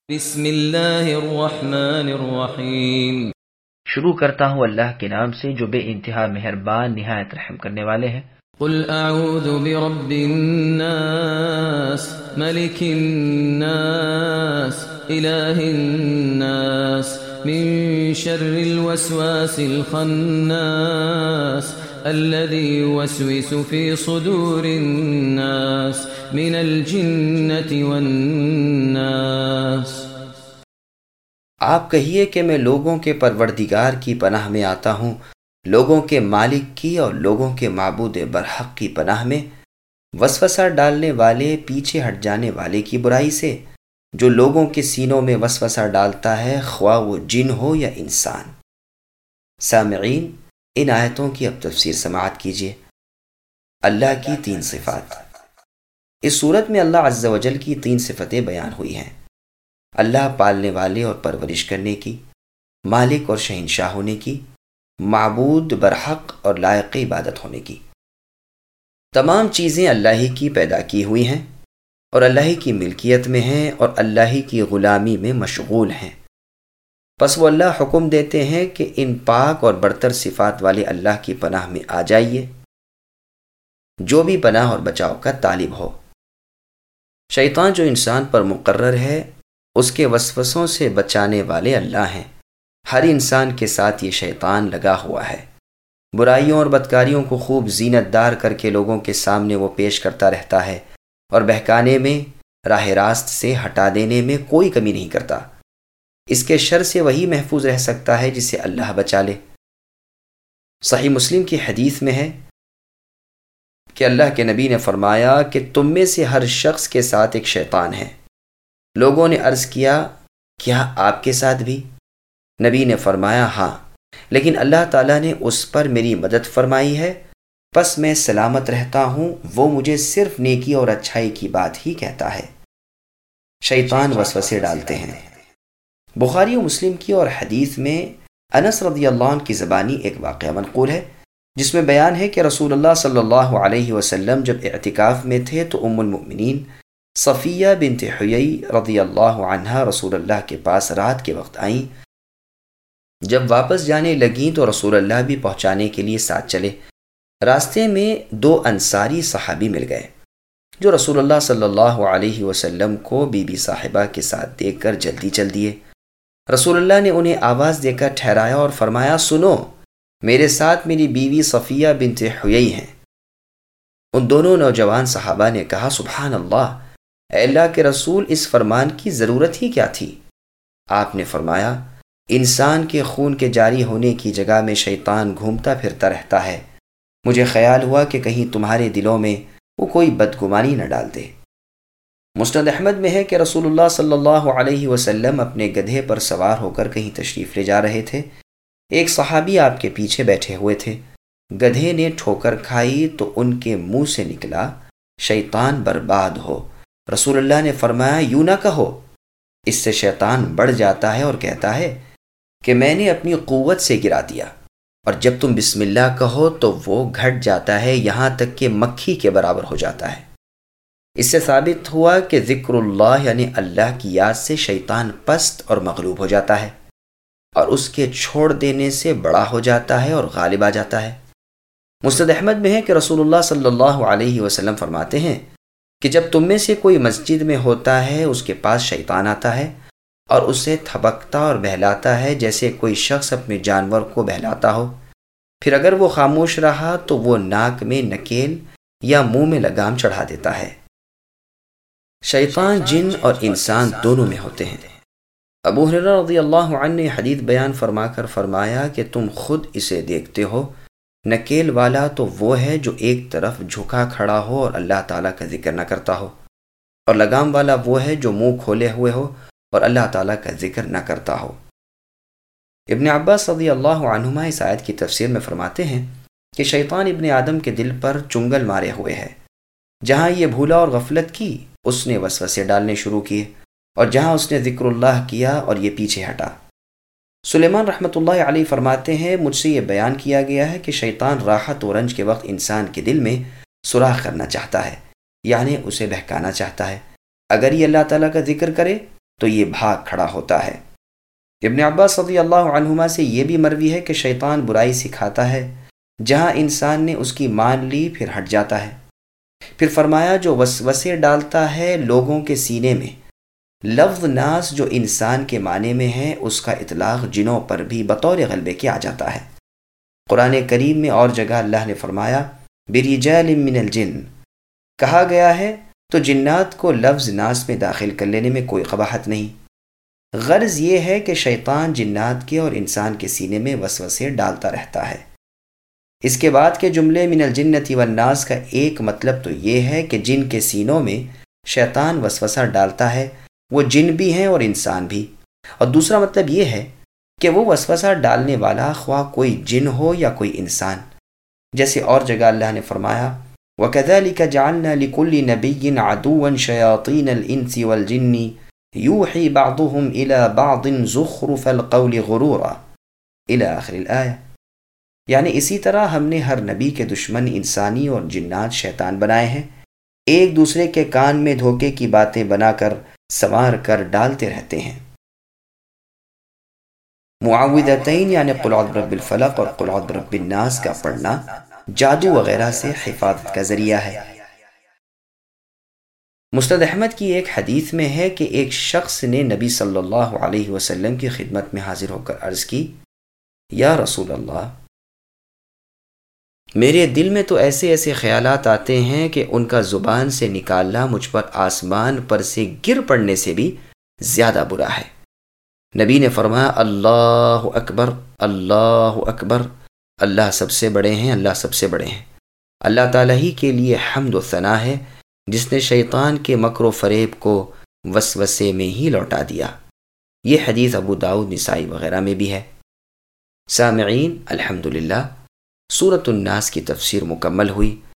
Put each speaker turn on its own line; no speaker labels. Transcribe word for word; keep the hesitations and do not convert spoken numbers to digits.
بسم اللہ الرحمن الرحیم۔
شروع کرتا ہوں اللہ کے نام سے جو بے انتہا مہربان نہایت رحم کرنے والے ہیں۔
قل اعوذ برب الناس ملک الناس الہ الناس من شر الوسواس الخناس الذي يوسوس في صدور الناس من الجنة والناس۔
آپ کہیے کہ میں لوگوں کے پروردگار کی پناہ میں آتا ہوں، لوگوں کے مالک کی اور لوگوں کے معبود برحق کی پناہ میں، وسوسہ ڈالنے والے پیچھے ہٹ جانے والے کی برائی سے جو لوگوں کے سینوں میں وسوسہ ڈالتا ہے، خواہ وہ جن ہو یا انسان۔ سامعین، ان آیتوں کی اب تفسیر سماعت کیجیے۔ اللہ کی تین صفات۔ اس صورت میں اللہ عز و جل کی تین صفتیں بیان ہوئی ہیں: اللہ پالنے والے اور پرورش کرنے کی، مالک اور شہنشاہ ہونے کی، معبود برحق اور لائق عبادت ہونے کی۔ تمام چیزیں اللہ ہی کی پیدا کی ہوئی ہیں اور اللہ ہی کی ملکیت میں ہیں اور اللہ ہی کی غلامی میں مشغول ہیں۔ پس وہ اللہ حکم دیتے ہیں کہ ان پاک اور برتر صفات والے اللہ کی پناہ میں آ جائیے، جو بھی پناہ اور بچاؤ کا طالب ہو۔ شیطان جو انسان پر مقرر ہے، اس کے وسوسوں سے بچانے والے اللہ ہیں۔ ہر انسان کے ساتھ یہ شیطان لگا ہوا ہے۔ برائیوں اور بدکاریوں کو خوب زینت دار کر کے لوگوں کے سامنے وہ پیش کرتا رہتا ہے اور بہکانے میں، راہ راست سے ہٹا دینے میں کوئی کمی نہیں کرتا۔ اس کے شر سے وہی محفوظ رہ سکتا ہے جسے اللہ بچا لے۔ صحیح مسلم کی حدیث میں ہے کہ اللہ کے نبی نے فرمایا کہ تم میں سے ہر شخص کے ساتھ ایک شیطان ہے۔ لوگوں نے عرض کیا، کیا آپ کے ساتھ بھی؟ نبی نے فرمایا، ہاں، لیکن اللہ تعالیٰ نے اس پر میری مدد فرمائی ہے، پس میں سلامت رہتا ہوں۔ وہ مجھے صرف نیکی اور اچھائی کی بات ہی کہتا ہے۔ شیطان وسوسے ڈالتے ہیں۔ بخاری و مسلم کی اور حدیث میں انس رضی اللہ عنہ کی زبانی ایک واقعہ منقول ہے جس میں بیان ہے کہ رسول اللہ صلی اللہ علیہ وسلم جب اعتکاف میں تھے تو ام المؤمنین صفیہ بنت حیی رضی اللہ عنہا رسول اللہ کے پاس رات کے وقت آئیں۔ جب واپس جانے لگیں تو رسول اللہ بھی پہنچانے کے لیے ساتھ چلے۔ راستے میں دو انصاری صحابی مل گئے جو رسول اللہ صلی اللہ علیہ وسلم کو بی بی صاحبہ کے ساتھ دیکھ کر جلدی چل دیے۔ رسول اللہ نے انہیں آواز دے کر ٹھہرایا اور فرمایا، سنو، میرے ساتھ میری بیوی صفیہ بنت حیی ہیں۔ ان دونوں نوجوان صحابہ نے کہا، سبحان اللہ، اے اللہ کے رسول، اس فرمان کی ضرورت ہی کیا تھی؟ آپ نے فرمایا، انسان کے خون کے جاری ہونے کی جگہ میں شیطان گھومتا پھرتا رہتا ہے، مجھے خیال ہوا کہ کہیں تمہارے دلوں میں وہ کوئی بدگمانی نہ ڈال دے۔ مسند احمد میں ہے کہ رسول اللہ صلی اللہ علیہ وسلم اپنے گدھے پر سوار ہو کر کہیں تشریف لے جا رہے تھے۔ ایک صحابی آپ کے پیچھے بیٹھے ہوئے تھے۔ گدھے نے ٹھوکر کھائی تو ان کے منہ سے نکلا، شیطان برباد ہو۔ رسول اللہ نے فرمایا، یوں نہ کہو، اس سے شیطان بڑھ جاتا ہے اور کہتا ہے کہ میں نے اپنی قوت سے گرا دیا، اور جب تم بسم اللہ کہو تو وہ گھٹ جاتا ہے، یہاں تک کہ مکھی کے برابر ہو جاتا ہے۔ اس سے ثابت ہوا کہ ذکر اللہ یعنی اللہ کی یاد سے شیطان پست اور مغلوب ہو جاتا ہے اور اس کے چھوڑ دینے سے بڑا ہو جاتا ہے اور غالب آ جاتا ہے۔ مسند احمد میں ہے کہ رسول اللہ صلی اللہ علیہ وسلم فرماتے ہیں کہ جب تم میں سے کوئی مسجد میں ہوتا ہے، اس کے پاس شیطان آتا ہے اور اسے تھبکتا اور بہلاتا ہے جیسے کوئی شخص اپنے جانور کو بہلاتا ہو، پھر اگر وہ خاموش رہا تو وہ ناک میں نکیل یا منہ میں لگام چڑھا دیتا ہے۔ شیطان جن اور انسان دونوں میں ہوتے ہیں۔ ابو ہریرہ رضی اللہ عنہ نے حدیث بیان فرما کر فرمایا کہ تم خود اسے دیکھتے ہو، نکیل والا تو وہ ہے جو ایک طرف جھکا کھڑا ہو اور اللہ تعالیٰ کا ذکر نہ کرتا ہو، اور لگام والا وہ ہے جو منہ کھولے ہوئے ہو اور اللہ تعالیٰ کا ذکر نہ کرتا ہو۔ ابن عباس رضی اللہ عنہما اس آیت کی تفسیر میں فرماتے ہیں کہ شیطان ابن آدم کے دل پر چنگل مارے ہوئے ہے۔ جہاں یہ بھولا اور غفلت کی، اس نے وسوسے ڈالنے شروع کیے، اور جہاں اس نے ذکر اللہ کیا اور یہ پیچھے ہٹا۔ سلیمان رحمۃ اللہ علیہ فرماتے ہیں، مجھ سے یہ بیان کیا گیا ہے کہ شیطان راحت و رنج کے وقت انسان کے دل میں سوراخ کرنا چاہتا ہے، یعنی اسے بہکانا چاہتا ہے۔ اگر یہ اللہ تعالیٰ کا ذکر کرے تو یہ بھاگ کھڑا ہوتا ہے۔ ابن عباس رضی اللہ عنہما سے یہ بھی مروی ہے کہ شیطان برائی سکھاتا ہے، جہاں انسان نے اس کی مان لی پھر ہٹ جاتا ہے۔ پھر فرمایا جو وسوسے ڈالتا ہے لوگوں کے سینے میں، لفظ ناس جو انسان کے معنی میں ہے اس کا اطلاق جنوں پر بھی بطور غلبے کے آ جاتا ہے۔ قرآن کریم میں اور جگہ اللہ نے فرمایا برجال من الجن، کہا گیا ہے تو جنات کو لفظ ناس میں داخل کر لینے میں کوئی قباحت نہیں۔ غرض یہ ہے کہ شیطان جنات کے اور انسان کے سینے میں وسوسے ڈالتا رہتا ہے۔ اس کے بعد کے جملے من الجنۃ والناس کا ایک مطلب تو یہ ہے کہ جن کے سینوں میں شیطان وسوسہ ڈالتا ہے وہ جن بھی ہیں اور انسان بھی، اور دوسرا مطلب یہ ہے کہ وہ وسوسہ ڈالنے والا خواہ کوئی جن ہو یا کوئی انسان، جیسے اور جگہ اللہ نے فرمایا وَكَذَلِكَ جَعَلْنَا لِكُلِّ نَبِيٍّ عَدُوًّا شَيَاطِينَ الْإِنسِ وَالْجِنِّ يُوحِي بَعْضُهُمْ إِلَى بَعْضٍ زُخْرُفَ الْقَوْلِ غُرُورًا إِلَى آخر الآیہ۔ یعنی اسی طرح ہم نے ہر نبی کے دشمن انسانی اور جنات شیطان بنائے ہیں، ایک دوسرے کے کان میں دھوکے کی باتیں بنا کر سنوار کر ڈالتے رہتے ہیں۔ معوذتین یعنی قل اعوذ برب الفلق اور قل اعوذ برب الناس کا پڑھنا جادو وغیرہ سے حفاظت کا ذریعہ ہے۔ مسند احمد کی ایک حدیث میں ہے کہ ایک شخص نے نبی صلی اللہ علیہ وسلم کی خدمت میں حاضر ہو کر عرض کی یا رسول اللہ، میرے دل میں تو ایسے ایسے خیالات آتے ہیں کہ ان کا زبان سے نکالنا مجھ پر آسمان پر سے گر پڑنے سے بھی زیادہ برا ہے۔ نبی نے فرمایا اللہ اکبر اللہ اکبر، اللہ سب سے بڑے ہیں، اللہ سب سے بڑے ہیں۔ اللہ تعالیٰ ہی کے لیے حمد و ثنا ہے جس نے شیطان کے مکر و فریب کو وسوسے میں ہی لوٹا دیا۔ یہ حدیث ابو داؤد، نسائی وغیرہ میں بھی ہے۔ سامعین، الحمدللہ سورۃ الناس کی تفسیر مکمل ہوئی۔